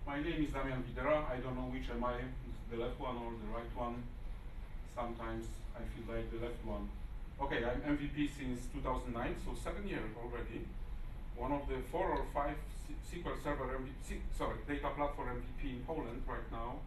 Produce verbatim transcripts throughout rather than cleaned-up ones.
My name is Damian Widera. I don't know which am I, the left one or the right one. Sometimes I feel like the left one. Okay, I'm M V P since two thousand nine, so seven years already. One of the four or five S Q L Server M V P, sorry, data platform M V P in Poland right now.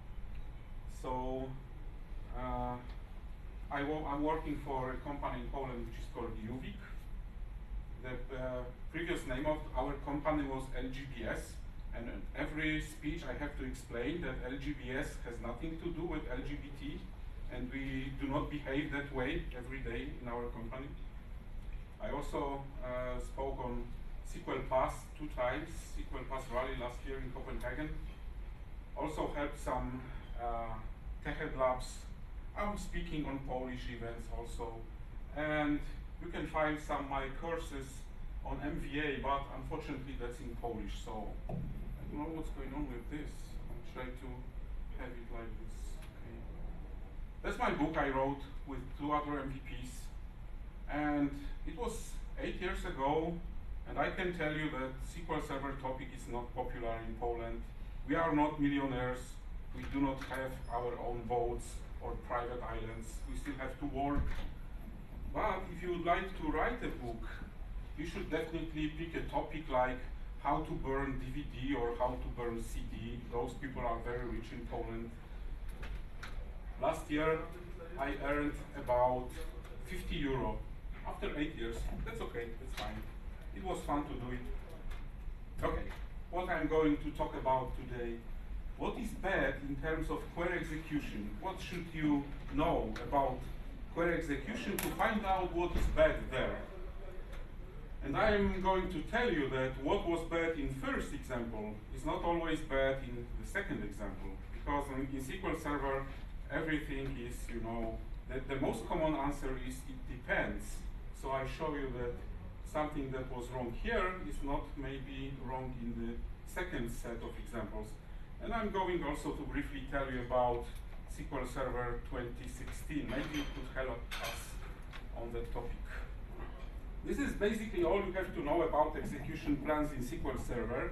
So uh, I I'm working for a company in Poland which is called Juvik. The uh, previous name of our company was L G B S. And in every speech I have to explain that L G B S has nothing to do with L G B T, and we do not behave that way every day in our company. I also uh, spoke on S Q L Pass two times, S Q L Pass Rally last year in Copenhagen. Also helped some uh, TechEd Labs. I'm speaking on Polish events also. And you can find some of my courses on M V A, but unfortunately that's in Polish, so I don't know what's going on with this. I'll try to have it like this. Okay. That's my book I wrote with two other M V Ps, and it was eight years ago, and I can tell you that S Q L Server topic is not popular in Poland. We are not millionaires. We do not have our own boats or private islands. We still have to work. But if you would like to write a book, you should definitely pick a topic like how to burn D V D or how to burn C D. Those people are very rich in Poland. Last year, I earned about fifty euro. After eight years, that's okay, that's fine. It was fun to do it. Okay, what I'm going to talk about today. What is bad in terms of query execution? What should you know about query execution to find out what is bad there? And I am going to tell you that what was bad in first example is not always bad in the second example, because in, in S Q L Server, everything is, you know, the, the most common answer is it depends. So I show you that something that was wrong here is not maybe wrong in the second set of examples. And I'm going also to briefly tell you about S Q L Server twenty sixteen. Maybe it could help us on that topic. This is basically all you have to know about execution plans in S Q L Server.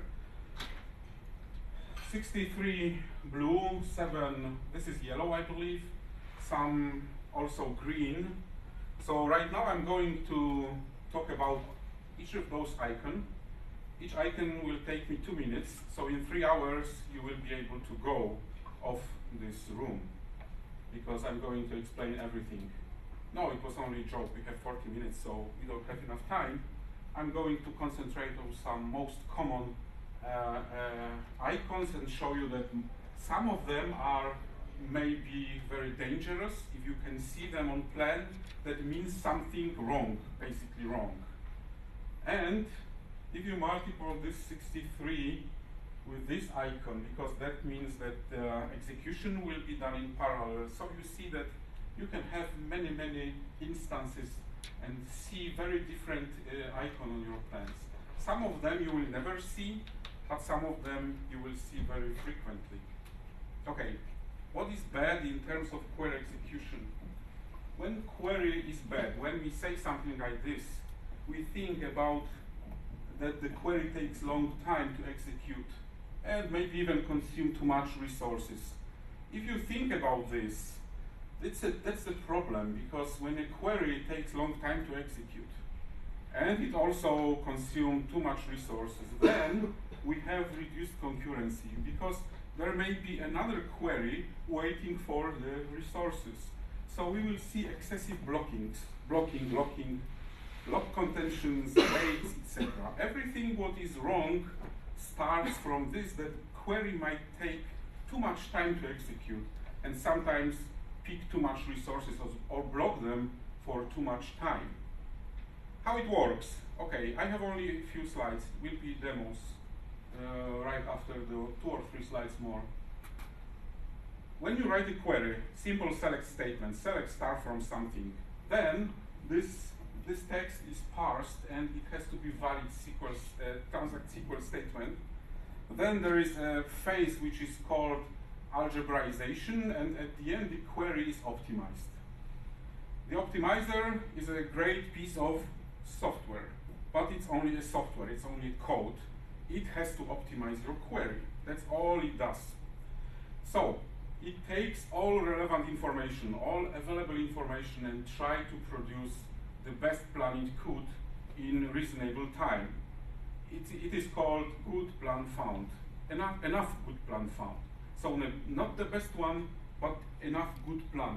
sixty-three blue, seven, this is yellow I believe, some also green. So right now I'm going to talk about each of those icons. Each icon will take me two minutes, so in three hours you will be able to go off this room, because I'm going to explain everything. No, it was only a joke. We have forty minutes, so we don't have enough time. I'm going to concentrate on some most common uh, uh, icons and show you that some of them are maybe very dangerous. If you can see them on plan, that means something wrong, basically wrong. And if you multiply this sixty-three with this icon, because that means that the uh, execution will be done in parallel, so you see that you can have many, many instances and see very different uh, icons on your plans. Some of them you will never see, but some of them you will see very frequently. Okay, what is bad in terms of query execution? When query is bad, when we say something like this, we think about that the query takes long time to execute and maybe even consume too much resources. If you think about this, It's a, that's the problem, because when a query takes long time to execute and it also consumes too much resources, then we have reduced concurrency, because there may be another query waiting for the resources. So we will see excessive blockings, blocking, blocking, block contentions, waits, et cetera. Everything what is wrong starts from this, that query might take too much time to execute, and sometimes pick too much resources or block them for too much time. How it works? Okay, I have only a few slides. Will be demos uh, right after the two or three slides more. When you write a query, simple select statement, select star from something, then this this text is parsed and it has to be valid S Q L, uh, transact S Q L statement. Then there is a phase which is called algebraization, and at the end the query is optimized. The optimizer is a great piece of software, but it's only a software, it's only code. it has to optimize your query. That's all it does. So it takes all relevant information, all available information, and try to produce the best plan it could in reasonable time. It, it is called good plan found. Enough, enough good plan found. So not the best one, but enough good plan.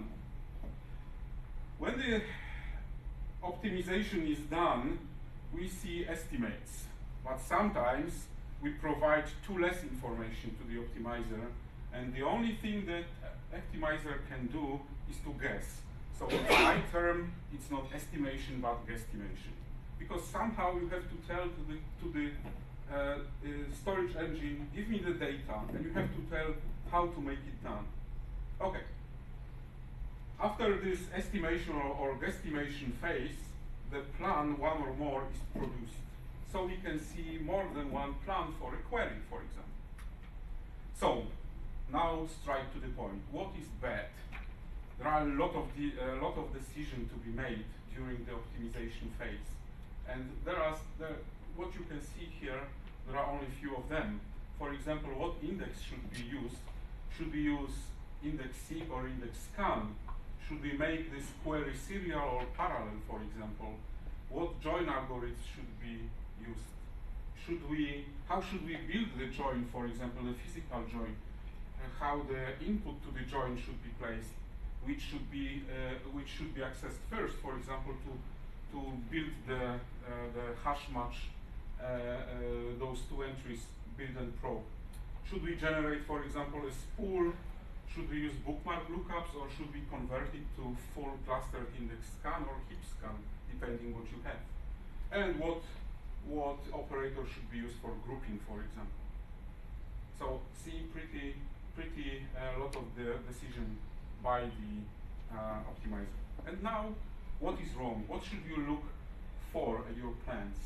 When the optimization is done, we see estimates. But sometimes we provide too less information to the optimizer, and the only thing that optimizer can do is to guess. So in my term, it's not estimation but guesstimation, because somehow you have to tell to the to the uh, uh, storage engine, give me the data, and you have to tell how to make it done. Okay. After this estimation or, or guesstimation phase, the plan, one or more, is produced. So we can see more than one plan for a query, for example. So now straight to the point. What is bad? There are a lot of the, a lot of decisions to be made during the optimization phase, and there are the, what you can see here. There are only a few of them. For example, what index should be used? Should we use index seek or index scan? Should we make this query serial or parallel, for example? What join algorithm should be used? Should we, how should we build the join, for example, the physical join? Uh, how the input to the join should be placed? Which should be, uh, which should be accessed first, for example, to, to build the, uh, the hash match, uh, uh, those two entries, build and probe? Should we generate, for example, a spool? Should we use bookmark lookups, or should we convert it to full clustered index scan or heap scan, depending what you have? And what, what operator should be used for grouping, for example? So see pretty, pretty a uh, lot of the decision by the uh, optimizer. And now, what is wrong? What should you look for at your plans?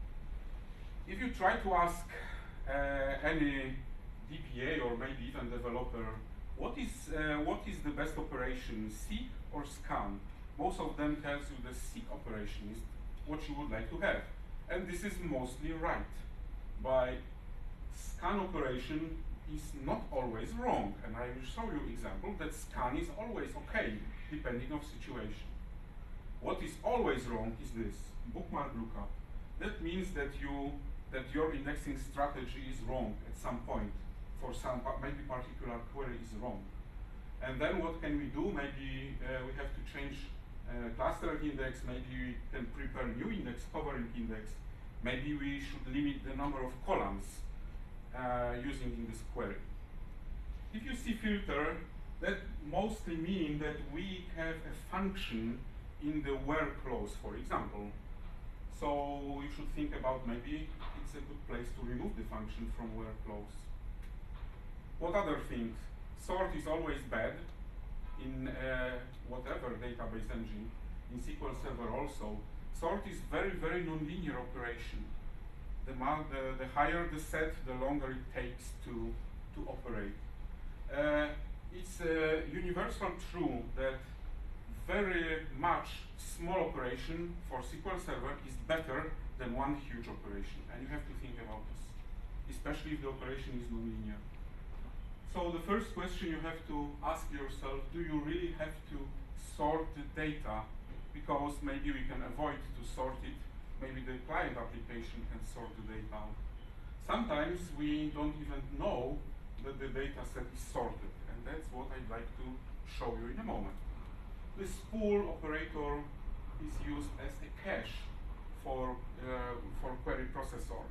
If you try to ask uh, any D P A or maybe even developer, what is, uh, what is the best operation, seek or scan? Most of them tells you the seek operation is what you would like to have. And this is mostly right. By scan operation is not always wrong, and I will show you example that scan is always okay, depending on situation. What is always wrong is this, bookmark lookup. That means that you that your indexing strategy is wrong at some point. For some, maybe particular query is wrong. And then what can we do? Maybe uh, we have to change uh, cluster index, maybe we can prepare new index, covering index. Maybe we should limit the number of columns uh, using in this query. If you see filter, that mostly mean that we have a function in the where clause, for example. So you should think about maybe it's a good place to remove the function from where clause. What other things? Sort is always bad in uh, whatever database engine, in S Q L Server also. Sort is very, very nonlinear operation. The, the, the higher the set, the longer it takes to, to operate. Uh, it's a universal true that very much small operation for S Q L Server is better than one huge operation, and you have to think about this, especially if the operation is nonlinear. So the first question you have to ask yourself, do you really have to sort the data? Because maybe we can avoid to sort it, maybe the client application can sort the data out. Sometimes we don't even know that the data set is sorted, and that's what I'd like to show you in a moment. The spool operator is used as a cache for, uh, for query processor.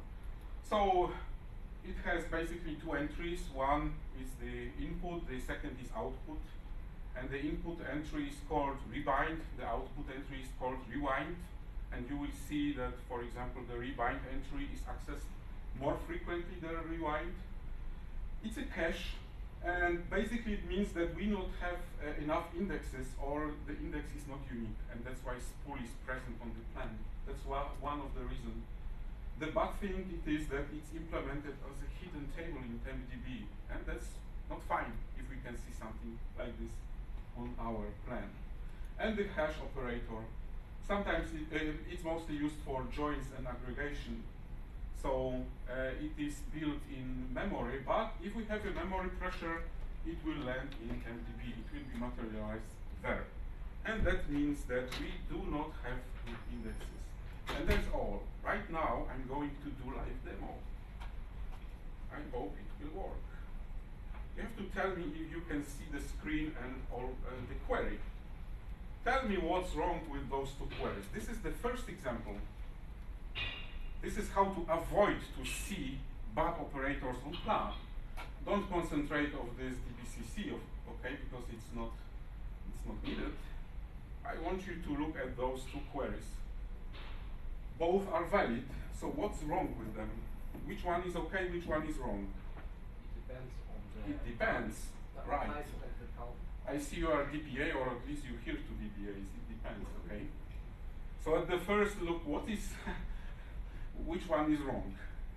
So it has basically two entries. One is the input, the second is output. And the input entry is called rebind, the output entry is called rewind. And you will see that, for example, the rebind entry is accessed more frequently than rewind. It's a cache, and basically it means that we not have uh, enough indexes, or the index is not unique, and that's why spool is present on the plan. That's one of the reasons. The bad thing it is that it's implemented as a hidden table in TempDB, and that's not fine if we can see something like this on our plan. And the hash operator, sometimes it, uh, it's mostly used for joins and aggregation. So uh, it is built in memory, but if we have a memory pressure, it will land in M D B. It will be materialized there. And that means that we do not have good indexes. And that's all. Right now, I'm going to do live demo. I hope it will work. You have to tell me if you can see the screen and all uh, the query. Tell me what's wrong with those two queries. This is the first example. This is how to avoid to see bad operators on plan. Don't concentrate on this D B C C, okay, because it's not, it's not needed. I want you to look at those two queries. Both are valid, so what's wrong with them? Which one is okay, which one is wrong? It depends on the... It depends, the right. The I see you are D P A, or at least you hear to D P As, it depends, okay? So at the first look, what is, which one is wrong?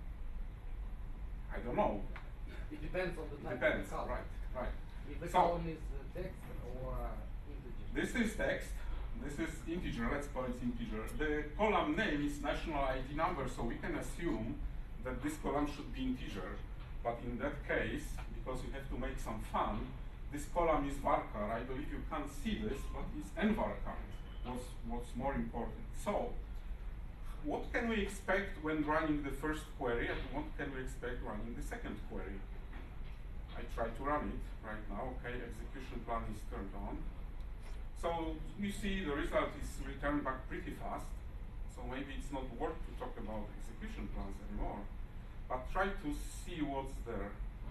I don't know. It depends on the type It depends, of the column. right, right. If the So, column is uh, text or uh, integer. this is text, this is integer, let's call it integer. The column name is national I D number, so we can assume that this column should be integer. But in that case, because you have to make some fun, this column is varchar. I believe you can't see this, but it's nvarchar. What's, what's more important. So, what can we expect when running the first query, and what can we expect running the second query? I try to run it right now. Okay, execution plan is turned on. So you see the result is returned back pretty fast. So maybe it's not worth to talk about execution plans anymore. But try to see what's there.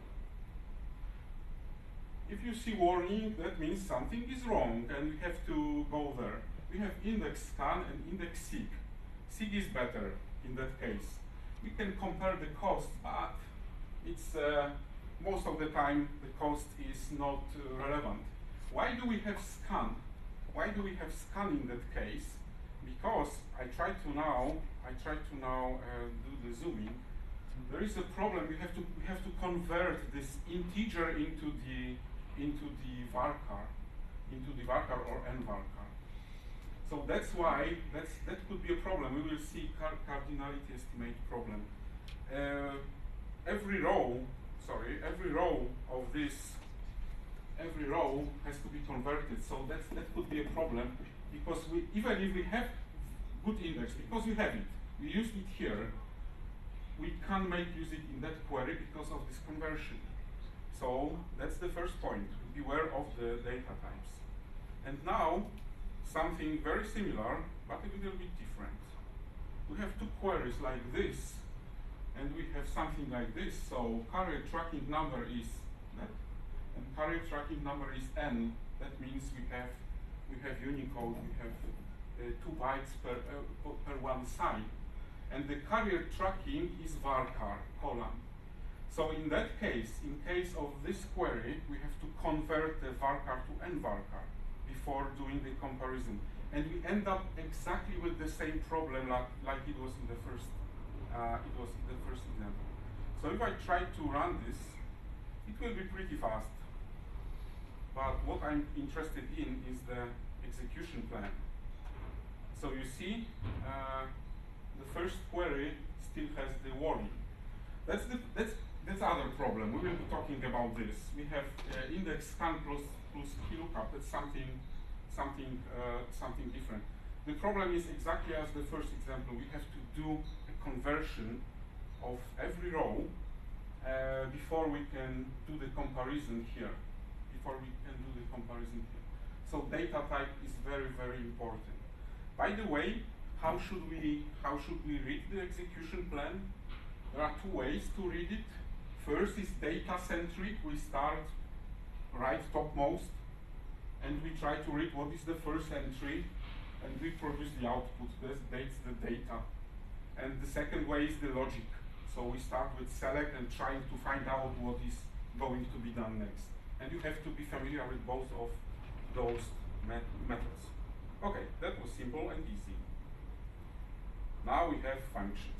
If you see warning, that means something is wrong and we have to go there. We have index scan and index seek. Seek is better in that case. We can compare the cost, but it's uh, most of the time the cost is not uh, relevant. Why do we have scan? Why do we have scan in that case? Because I try to now, I try to now uh, do the zooming. There is a problem. We have to we have to convert this integer into the into the varchar, into the varchar or nvarchar. So that's why that's that could be a problem. We will see car cardinality estimate problem. Uh, every row, sorry, every row of this, every row has to be converted. So that's that could be a problem because we even if we have good index, because we have it, we use it here. We can't make use it in that query because of this conversion. So that's the first point. Beware of the data types. And now something very similar, but a little bit different. We have two queries like this, and we have something like this. So carrier tracking number is that, and carrier tracking number is n. That means we have we have Unicode. We have uh, two bytes per uh, per one side. And the carrier tracking is varchar column. So in that case, in case of this query, we have to convert the varchar to nvarchar before doing the comparison. And we end up exactly with the same problem like, like it was in the first uh, it was in the first example. So if I try to run this, it will be pretty fast. But what I'm interested in is the execution plan. So you see, uh, the first query still has the warning. That's the that's that's other problem. We will be talking about this. We have uh, index scan plus plus lookup. That's something something uh, something different. The problem is exactly as the first example. We have to do a conversion of every row uh, before we can do the comparison here. Before we can do the comparison here. So data type is very very important. By the way, how should we how should we read the execution plan? There are two ways to read it. First is data centric. We start right topmost and we try to read what is the first entry and we produce the output. This dates the data. And the second way is the logic. So we start with select and trying to find out what is going to be done next. And you have to be familiar with both of those met methods. Okay, that was simple and easy. Now we have functions.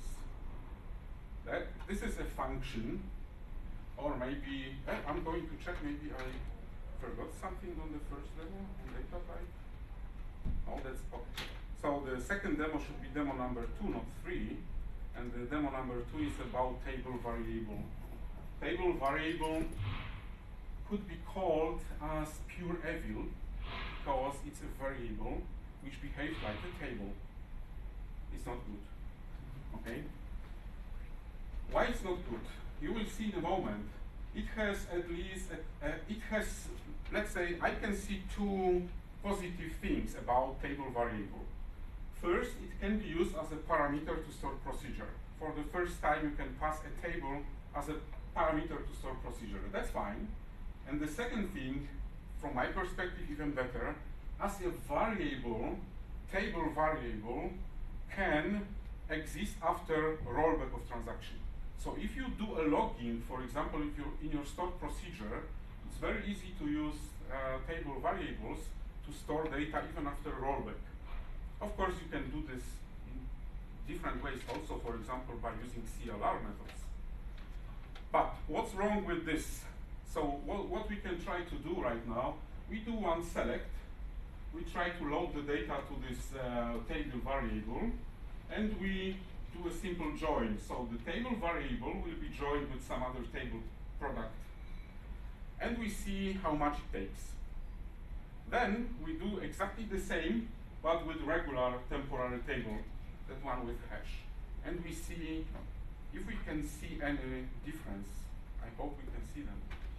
That this is a function, or maybe eh, I'm going to check. Maybe I forgot something on the first level on data type. Oh, that's okay. So the second demo should be demo number two, not three. And the demo number two is about table variable. Table variable could be called as pure evil because it's a variable which behaves like a table. It's not good. Okay? Why it's not good? You will see in a moment. It has at least, a, a, it has, let's say, I can see two positive things about table variable. First, it can be used as a parameter to store procedure. For the first time, you can pass a table as a parameter to store procedure. That's fine. And the second thing, from my perspective, even better, as a variable, table variable can exist after rollback of transaction. So if you do a login, for example, if you're in your stored procedure, it's very easy to use uh, table variables to store data even after rollback. Of course, you can do this in different ways also, for example, by using C L R methods. But what's wrong with this? So what, what we can try to do right now, we do one select, we try to load the data to this uh, table variable, and we do a simple join. So the table variable will be joined with some other table product. And we see how much it takes. Then we do exactly the same, but with regular temporary table, that one with hash. And we see if we can see any difference. I hope we can see them.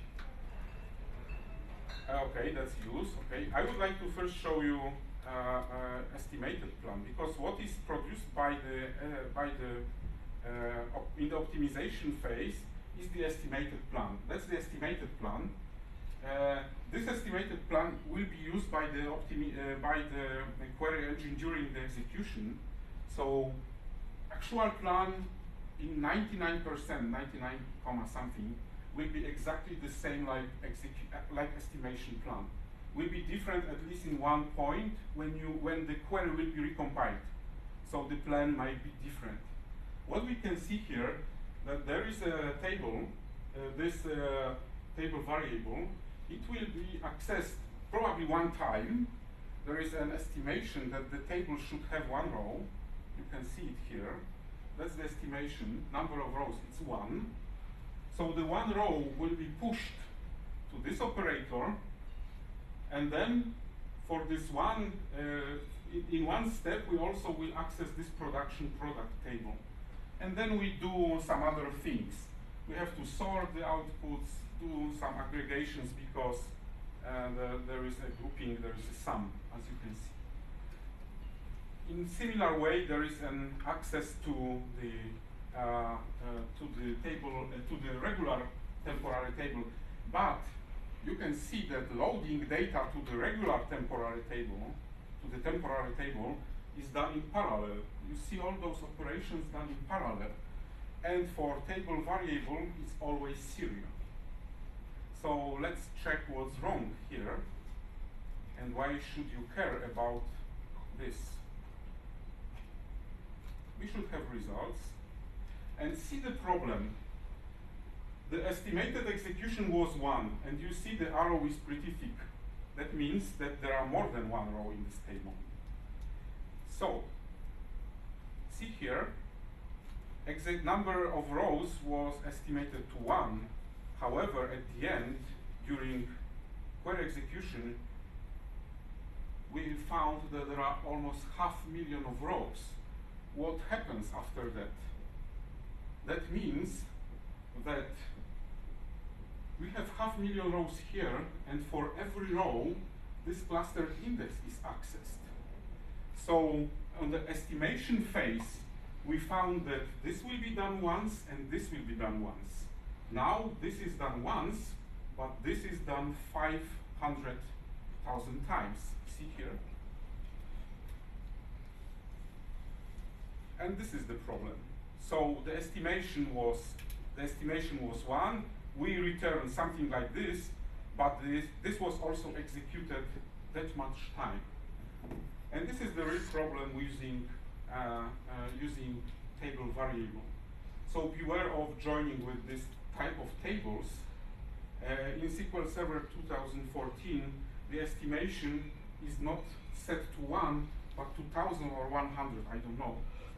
Uh, okay, that's used. Okay, I would like to first show you uh, uh, estimated plan, because what is produced by the uh, by the uh, op in the optimization phase is the estimated plan. That's the estimated plan. Uh, this estimated plan will be used by the optimi uh, by the, the query engine during the execution. So actual plan in ninety-nine percent, ninety-nine comma something, will be exactly the same like execu uh, like estimation plan. Will be different at least in one point when you when the query will be recompiled. So the plan might be different. What we can see here, that there is a table, uh, this uh, table variable. It will be accessed probably one time. There is an estimation that the table should have one row. You can see it here. That's the estimation. Number of rows, it's one. So the one row will be pushed to this operator, and then for this one, uh, in, in one step, we also will access this production product table. And then we do some other things. We have to sort the outputs, do some aggregations, because uh, the, there is a grouping, there is a sum, as you can see. In similar way, there is an access to the uh, uh, to the table, uh, to the regular temporary table, but you can see that loading data to the regular temporary table, to the temporary table, is done in parallel. You see all those operations done in parallel. And for table variable, it's always serial. So let's check what's wrong here, and why should you care about this. We should have results, and see the problem. The estimated execution was one, and you see the arrow is pretty thick. That means that there are more than one row in this table. So, see here, exact number of rows was estimated to one. However, at the end, during query execution, we found that there are almost half million of rows. What happens after that? That means that we have half million rows here, and for every row, this cluster index is accessed. So on the estimation phase, we found that this will be done once and this will be done once. Now this is done once, but this is done five hundred thousand times. See here? And this is the problem. So the estimation was the estimation was one. We returned something like this, but this, this was also executed that much time. And this is the real problem using uh, uh, using table variable. So beware of joining with this type of tables. Uh, in S Q L Server two thousand fourteen, the estimation is not set to one, but two thousand or one hundred, I don't know.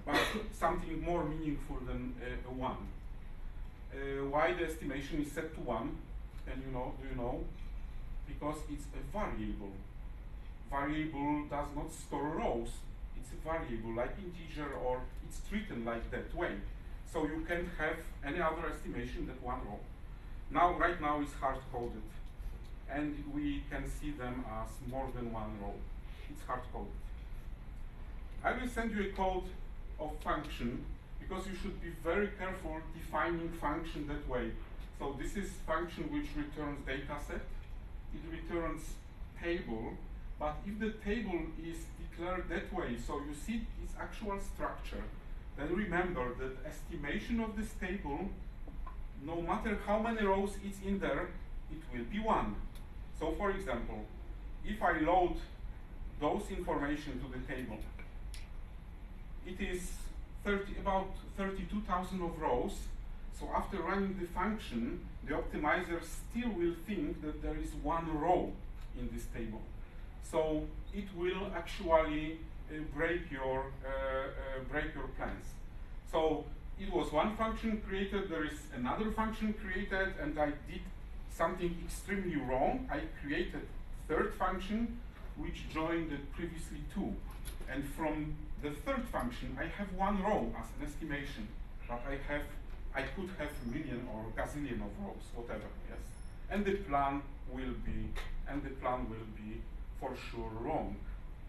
but something more meaningful than uh, a one. Uh, why the estimation is set to one? And you know, do you know? Because it's a variable. Variable does not store rows. It's a variable like integer, or it's treated like that way. So you can't have any other estimation than one row. Now, right now, it's hard-coded, and we can see them as more than one row. It's hard-coded. I will send you a code of function, because you should be very careful defining function that way. So this is function which returns data set. It returns table, but if the table is declared that way, so you see its actual structure, then remember that estimation of this table, no matter how many rows it's in there, it will be one. So for example, if I load those information to the table, it is thirty, about thirty-two thousand of rows. So after running the function, the optimizer still will think that there is one row in this table. So it will actually uh, break your uh, uh, break your plans. So it was one function created, there is another function created, and I did something extremely wrong. I created third function which joined the previously two. And from the third function, I have one row as an estimation, but I have, I could have a million or gazillion of rows, whatever, yes. And the plan will be, and the plan will be for sure wrong.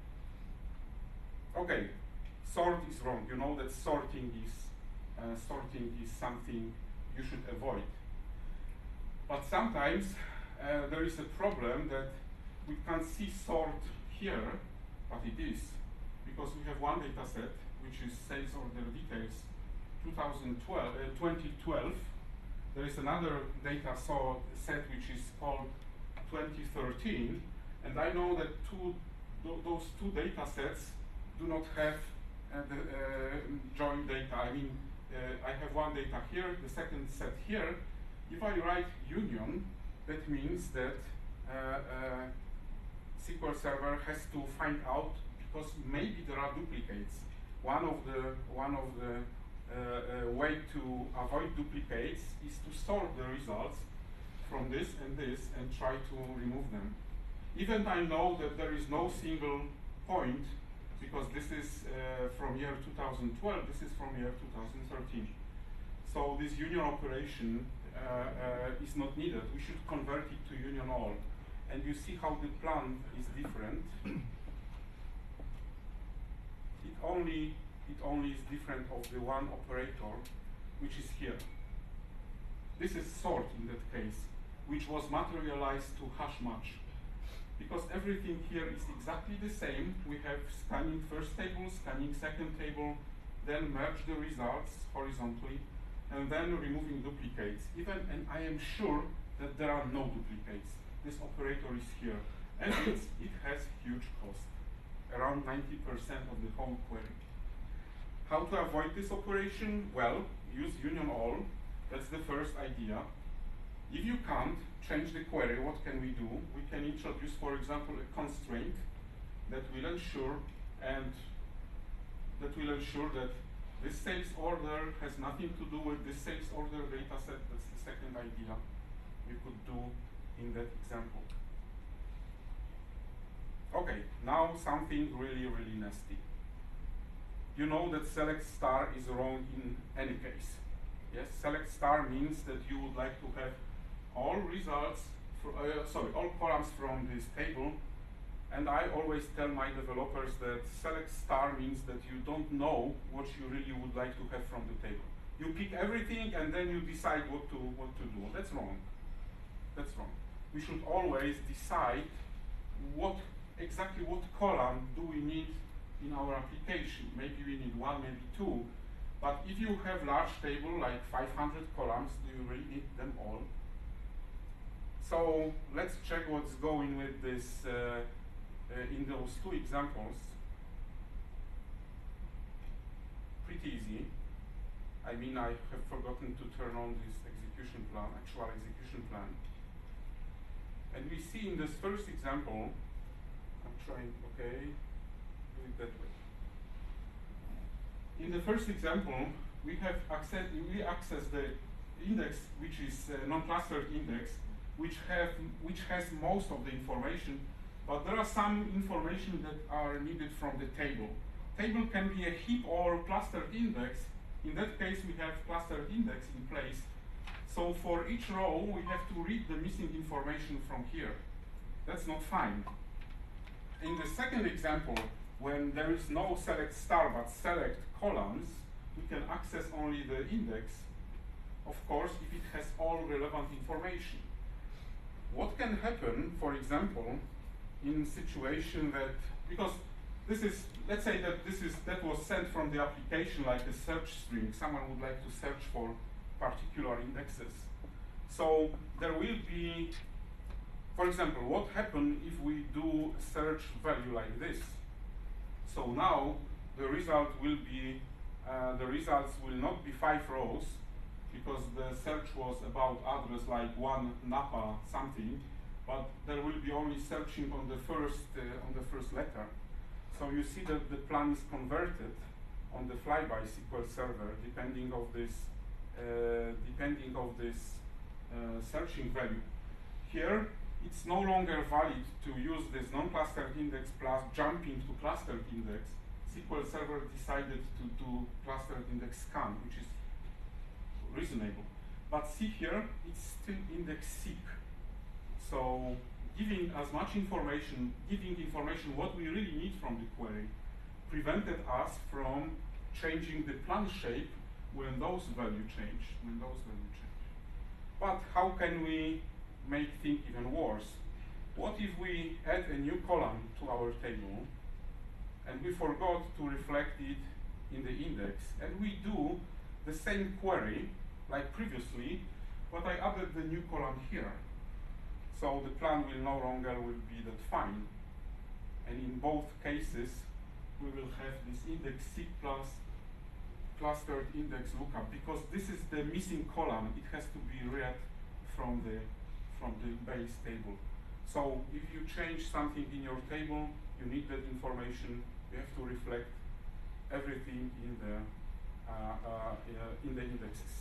Okay, sort is wrong. You know that sorting is, uh, sorting is something you should avoid. But sometimes uh, there is a problem that we can't see sort here, but it is, because we have one data set, which is sales order details twenty twelve. There is another data so set which is called twenty thirteen, and I know that two, th those two data sets do not have uh, the uh, joint data. I mean, uh, I have one data here, the second set here. If I write union, that means that uh, uh, S Q L Server has to find out, because maybe there are duplicates. One of the one of the uh, uh, way to avoid duplicates is to sort the results from this and this and try to remove them. Even I know that there is no single point, because this is uh, from year two thousand twelve, this is from year two thousand thirteen. So this union operation uh, uh, is not needed. We should convert it to union all. And you see how the plan is different. It only, it only is different of the one operator, which is here. This is sort in that case, which was materialized to hash match. Because everything here is exactly the same. We have scanning first table, scanning second table, then merge the results horizontally, and then removing duplicates. Even, and I am sure that there are no duplicates. This operator is here, and it's, it has huge cost, around ninety percent of the whole query. How to avoid this operation? Well, use union all. That's the first idea. If you can't change the query, what can we do? We can introduce, for example, a constraint that will ensure and that will ensure that this sales order has nothing to do with this sales order data set. That's the second idea we could do in that example. Okay, now something really, really nasty. You know that select star is wrong in any case. Yes, select star means that you would like to have all results, for, uh, sorry, all columns from this table. And I always tell my developers that select star means that you don't know what you really would like to have from the table. You pick everything and then you decide what to, what to do. That's wrong. That's wrong. We should always decide what exactly what column do we need in our application. Maybe we need one, maybe two. But if you have large table, like five hundred columns, do you really need them all? So let's check what's going with this uh, uh, in those two examples. Pretty easy. I mean, I have forgotten to turn on this execution plan, actual execution plan. And we see in this first example, I'm trying, okay, do it that way. in the first example, we have access, we access the index, which is a non-clustered index, which have which has most of the information, but there are some information that are needed from the table. Table can be a heap or clustered index. In that case, we have clustered index in place. So for each row, we have to read the missing information from here. That's not fine. In the second example, when there is no select star but select columns, we can access only the index, of course, if it has all relevant information. What can happen, for example, in situation that, because this is, let's say that this is, that was sent from the application like a search string. Someone would like to search for particular indexes. So there will be, for example, what happens if we do a search value like this? So now the result will be, uh, the results will not be five rows, because the search was about address like one Napa something, but there will be only searching on the first uh, on the first letter. So you see that the plan is converted on the fly by S Q L Server depending of this uh, depending of this uh, searching value. Here it's no longer valid to use this non-clustered index plus jumping to clustered index. S Q L Server decided to do clustered index scan, which is reasonable. But see here, it's still index seek. So giving as much information, giving information what we really need from the query, prevented us from changing the plan shape when those values change, when those values change. But how can we make things even worse? What if we add a new column to our table and we forgot to reflect it in the index, and we do the same query like previously, but I added the new column here. So the plan will no longer will be that fine. And in both cases, we will have this index seek plus clustered index lookup, because this is the missing column. It has to be read from the from the base table. So if you change something in your table, you need that information. You have to reflect everything in the uh, uh, uh, in the indexes.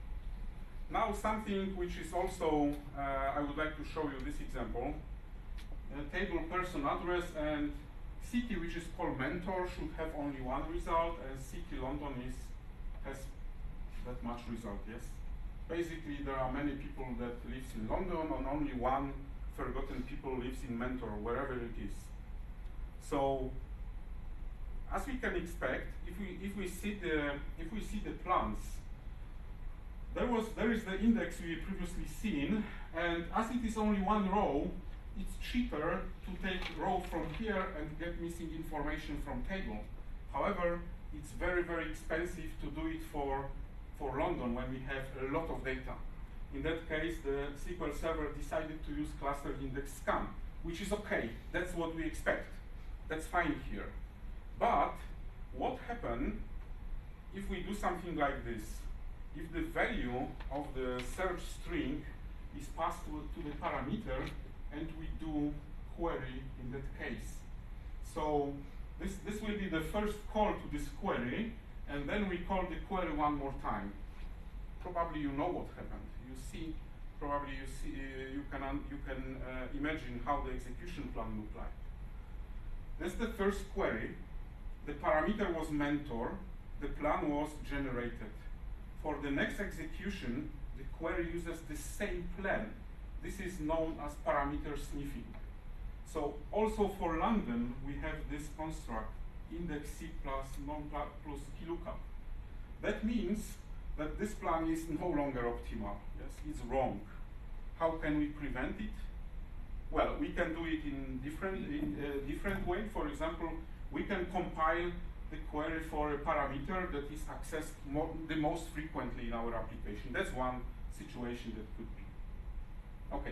Now something which is also, uh, I would like to show you this example. Uh, table person address and city, which is called mentor, should have only one result, and city London is has that much result, yes? Basically, there are many people that lives in London, and only one forgotten people lives in mentor, wherever it is. So, as we can expect, if we if we see the if we see the plans, there was there is the index we previously seen, and as it is only one row, it's cheaper to take row from here and get missing information from table. However, it's very very expensive to do it for for London when we have a lot of data. In that case, the S Q L Server decided to use clustered index scan, which is okay. That's what we expect. That's fine here. But what happens if we do something like this? If the value of the search string is passed to, to the parameter and we do query in that case. So this, this will be the first call to this query, and then we call the query one more time. Probably you know what happened. You see, probably you see, uh, you can, un you can uh, imagine how the execution plan looked like. That's the first query. The parameter was mentor. The plan was generated. For the next execution, the query uses the same plan. This is known as parameter sniffing. So also for London, we have this construct, index seek plus non plus keylookup. That means that this plan is no longer optimal. Yes, it's wrong. How can we prevent it? Well, we can do it in different in a different way. For example, we can compile the query for a parameter that is accessed more, the most frequently in our application. That's one situation that could be. Okay.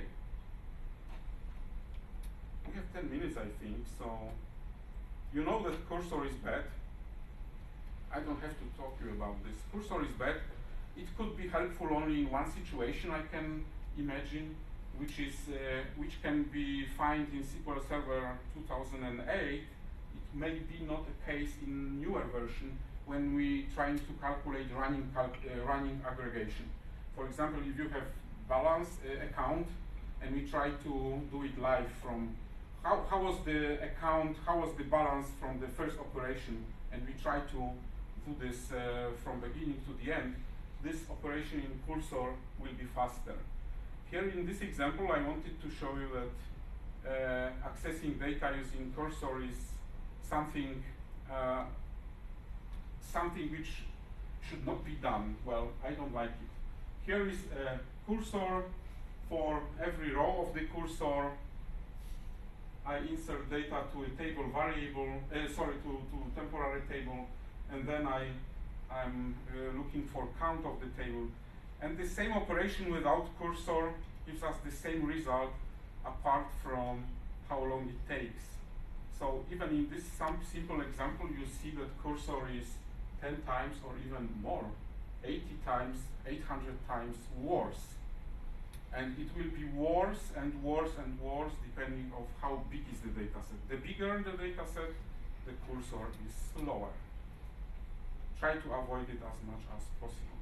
We have ten minutes, I think, so you know that cursor is bad. I don't have to talk to you about this. Cursor is bad. It could be helpful only in one situation, I can imagine, which is uh, which can be found in S Q L Server two thousand eight. It may be not the case in newer version, when we trying to calculate running calc uh, running aggregation. For example, if you have balance uh, account and we try to do it live from how, how was the account, how was the balance from the first operation, and we try to do this uh, from beginning to the end, this operation in Cursor will be faster. Here in this example, I wanted to show you that uh, accessing data using Cursor is something uh, something which should not be done. Well, I don't like it. Here is a cursor. For every row of the cursor, I insert data to a table variable, uh, sorry, to, to temporary table, and then I, I'm uh, looking for count of the table. And the same operation without cursor gives us the same result apart from how long it takes. So even in this some simple example, you see that cursor is ten times or even more, eighty times, eight hundred times worse. And it will be worse and worse and worse depending on how big is the data set. The bigger the data set, the cursor is slower. Try to avoid it as much as possible.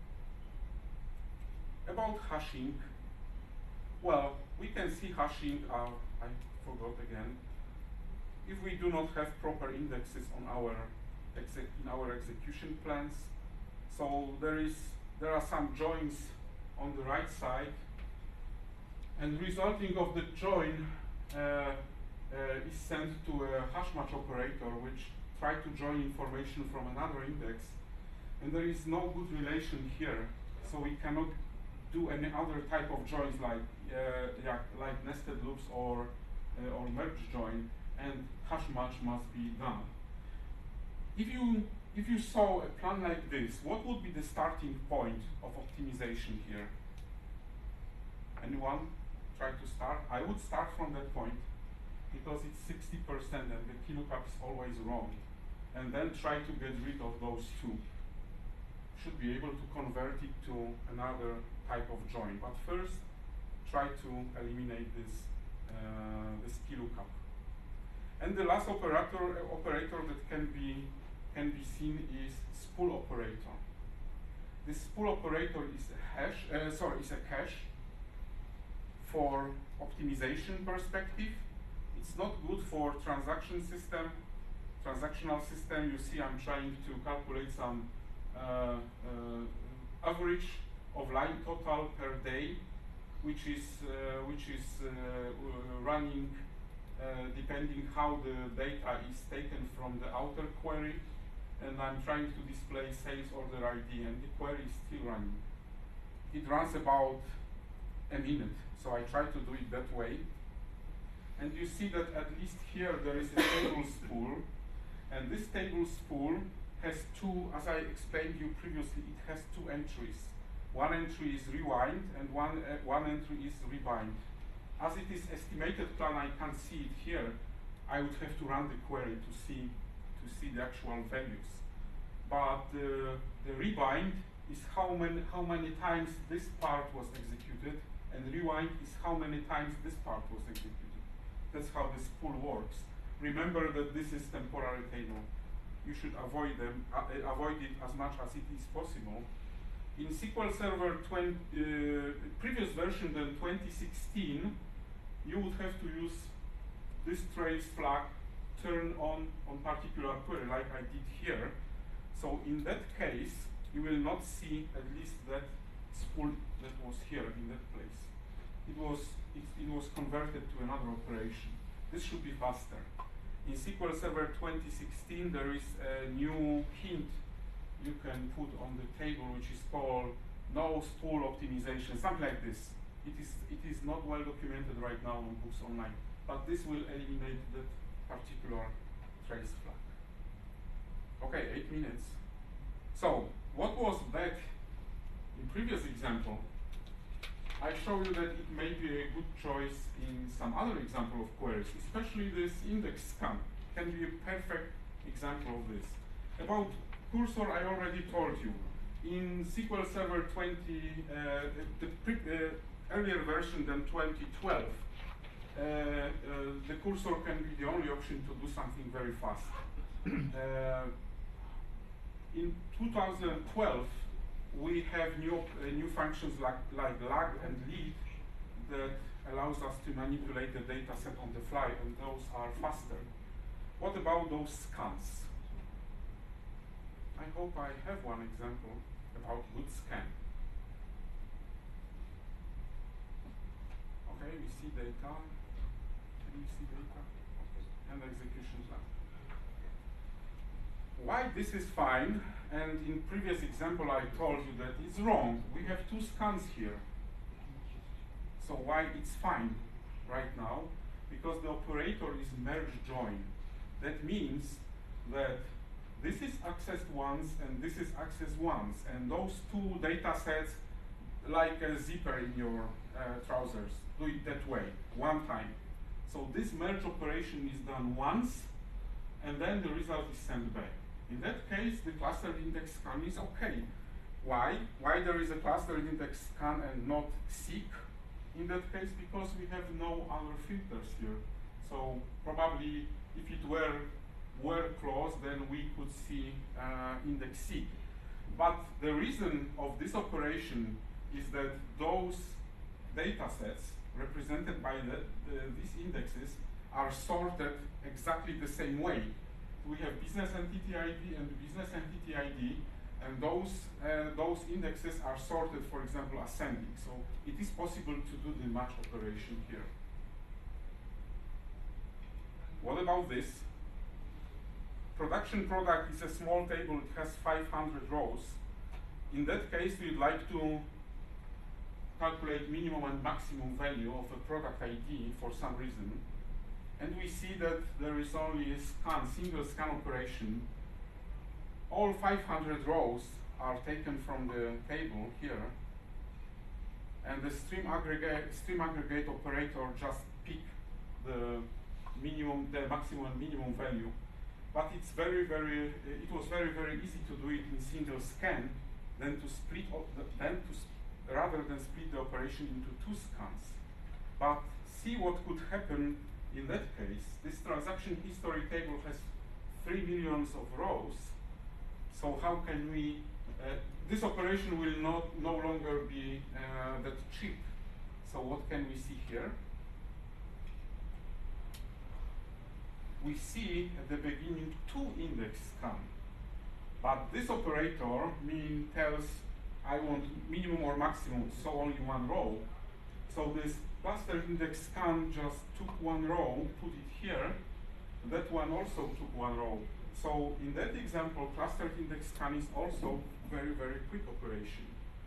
About hashing, well, we can see hashing, uh, I forgot again, if we do not have proper indexes on our exec in our execution plans. So there is there are some joins on the right side, and resulting of the join uh, uh, is sent to a hash match operator, which try to join information from another index, and there is no good relation here, so we cannot do any other type of joins like uh, yeah, like nested loops or uh, or merge join, and hash match must be done. If you if you saw a plan like this, what would be the starting point of optimization here? Anyone try to start? I would start from that point because it's sixty percent and the kilocap is always wrong, and then try to get rid of those two. Should be able to convert it to another type of join, but first try to eliminate this uh, this kilocap. And the last operator uh, operator that can be can be seen is spool operator. This spool operator is a hash, uh, sorry, is a cache for optimization perspective. It's not good for transaction system, transactional system. You see, I'm trying to calculate some uh, uh, average of line total per day, which is uh, which is uh, running uh, depending how the data is taken from the outer query. And I'm trying to display sales order I D, and the query is still running. It runs about a minute, so I try to do it that way. And you see that at least here there is a table spool, and this table spool has two, as I explained you previously, it has two entries. One entry is rewind, and one, uh, one entry is rebind. As it is estimated plan, I can't see it here. I would have to run the query to see to see the actual values. But uh, the rebind is how many how many times this part was executed, and rewind is how many times this part was executed. That's how the spool works. Remember that this is temporary table. You should avoid them, uh, avoid it as much as it is possible. In S Q L Server twenty, uh, previous version than twenty sixteen, you would have to use this trace flag turn on on particular query like I did here. So in that case, you will not see at least that spool that was here in that place. It was it, it was converted to another operation. This should be faster. In S Q L Server twenty sixteen, there is a new hint you can put on the table, which is called no spool optimization, something like this. It is it is not well documented right now on Books Online, but this will eliminate that particular trace flag. Okay, eight minutes. So what was back in previous example? I show you that it may be a good choice in some other example of queries, especially this index scan can be a perfect example of this. About cursor, I already told you. In S Q L Server twenty, uh, the, the pre uh, earlier version than twenty twelve, uh, uh, the cursor can be the only option to do something very fast. uh, In two thousand twelve, we have new, uh, new functions like, like lag and lead that allows us to manipulate the data set on the fly, and those are faster. What about those scans? I hope I have one example about good scan. Okay, we see data. Can we see data? Okay. And execution plan. Why this is fine, and in previous example I told you that it's wrong. We have two scans here. So why it's fine right now? Because the operator is merge join. That means that this is accessed once and this is accessed once, and those two data sets, like a zipper in your uh, trousers, do it that way, one time. So this merge operation is done once, and then the result is sent back. In that case, the cluster index scan is okay. Why? Why there is a cluster index scan and not seek? In that case, because we have no other filters here. So probably if it were were clause, then we could see uh, index seek. But the reason of this operation is that those data sets represented by the, the, these indexes are sorted exactly the same way. We have business entity I D and business entity I D, and those, uh, those indexes are sorted, for example, ascending. So it is possible to do the match operation here. What about this? Production product is a small table, it has five hundred rows. In that case, we'd like to calculate minimum and maximum value of a product I D for some reason. And we see that there is only a scan, single scan operation. All five hundred rows are taken from the table here, and the stream aggregate, stream aggregate operator just pick the minimum, the maximum and minimum value. But it's very, very, uh, it was very, very easy to do it in single scan, than to split, the, than to sp rather than split the operation into two scans. But see what could happen in that case. This transaction history table has three millions of rows. So how can we, uh, this operation will not no longer be uh, that cheap. So what can we see here? We see at the beginning two index scan. But this operator mean tells I want minimum or maximum, so only one row. So this cluster index scan just took one row, put it here. That one also took one row. So in that example, cluster index scan is also very, very quick operation.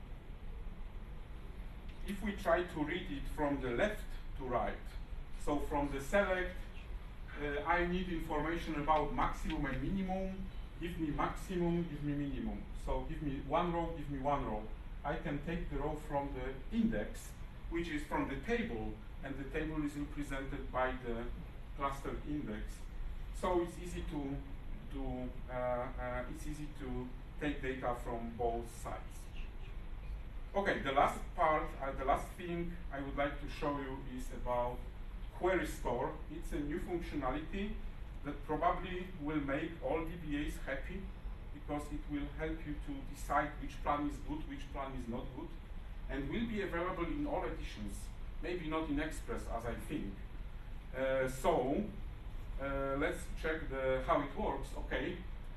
If we try to read it from the left to right, so from the select, uh, I need information about maximum and minimum, give me maximum, give me minimum. So give me one row, give me one row. I can take the row from the index, which is from the table, and the table is represented by the cluster index. So it's easy to do, uh, uh, it's easy to take data from both sides. Okay, the last part, uh, the last thing I would like to show you is about query store. It's a new functionality that probably will make all D B As happy, because it will help you to decide which plan is good, which plan is not good, and will be available in all editions, maybe not in Express as I think. Uh, so uh, let's check the, how it works. Okay.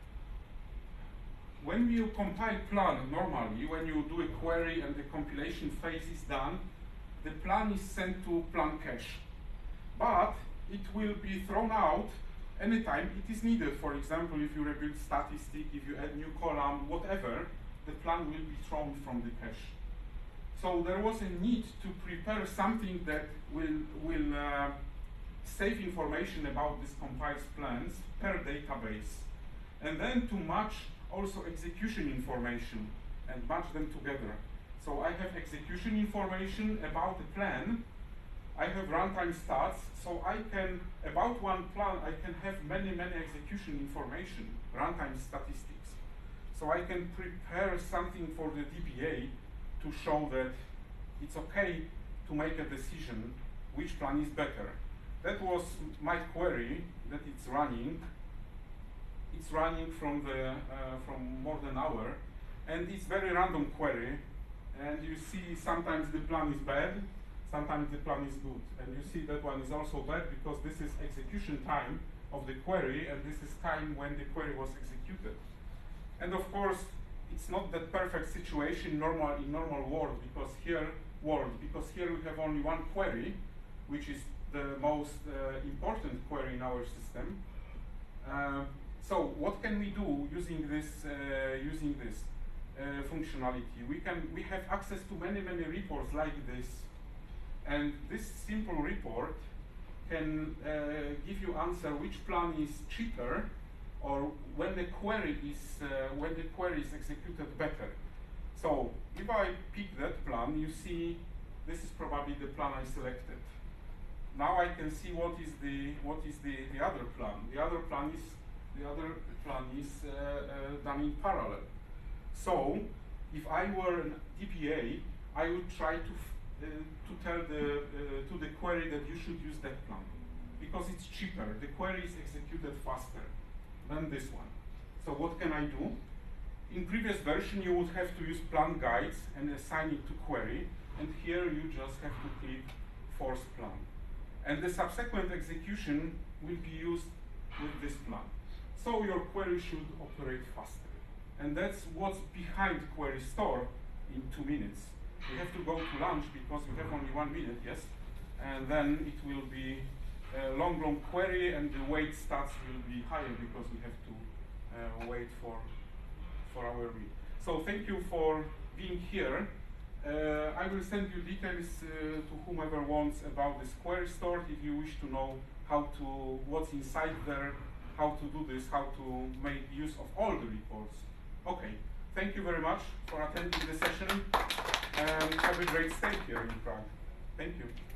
When you compile plan normally, when you do a query and the compilation phase is done, the plan is sent to plan cache. But it will be thrown out anytime it is needed. For example, if you rebuild statistic, if you add new column, whatever, the plan will be thrown from the cache. So there was a need to prepare something that will, will uh, save information about these compiled plans per database, and then to match also execution information and match them together. So I have execution information about the plan, I have runtime stats, so I can, about one plan, I can have many, many execution information, runtime statistics. So I can prepare something for the D B A to show that it's okay to make a decision which plan is better. That was my query that it's running. it's running from the uh, from more than an hour, and it's very random query. And you see sometimes the plan is bad, sometimes the plan is good. And you see that one is also bad because this is execution time of the query, and this is time when the query was executed. And of course, it's not that perfect situation normal in normal world because here world because here we have only one query, which is the most uh, important query in our system. Uh, so what can we do using this uh, using this? Uh, functionality? We can we have access to many many reports like this, and this simple report can uh, give you answer which plan is cheaper, or when the query is uh, when the query is executed better. So if I pick that plan, you see this is probably the plan I selected. Now I can see what is the what is the, the other plan. The other plan is the other plan is uh, uh, done in parallel. So, if I were an D P A, I would try to f uh, to tell the uh, to the query that you should use that plan because it's cheaper. The query is executed faster than this one. So what can I do? In previous version, you would have to use plan guides and assign it to query, and here you just have to click force plan, and the subsequent execution will be used with this plan. So your query should operate faster. And that's what's behind query store in two minutes. We have to go to lunch because we have only one minute, yes? And then it will be a long, long query, and the wait stats will be higher because we have to uh, wait for, for our read. So thank you for being here. Uh, I will send you details uh, to whomever wants about this query store if you wish to know how to, what's inside there, how to do this, how to make use of all the reports. Okay, thank you very much for attending the session, and have a great stay here in Prague. Thank you.